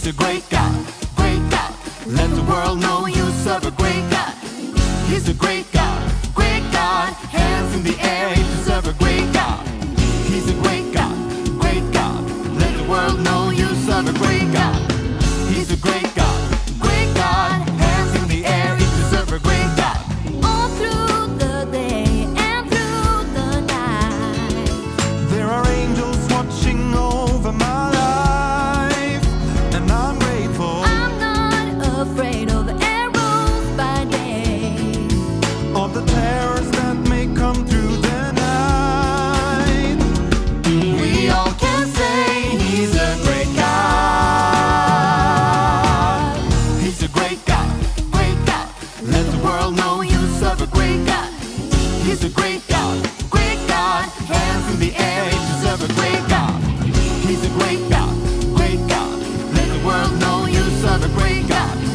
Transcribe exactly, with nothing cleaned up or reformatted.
a great God, great God. Let the world know you serve a great God. He's a great God, great God. Hands in the air if you serve a great God. He's a great God, great God. Let the world know you serve a great God. He's a great God, great God. Hands in the air if you serve a great God. All through the day and through the night, There are angels watching over my life, and I'm grateful. I'm not afraid of arrows by day, Of the terrors that may come through the night. We all can say He's a great God. He's a great God, great God. Let the world know you serve a great God. He's a great God, great God. Hands in the air if you serve a great God. He's a great God, great God. Let the world know you serve a great God.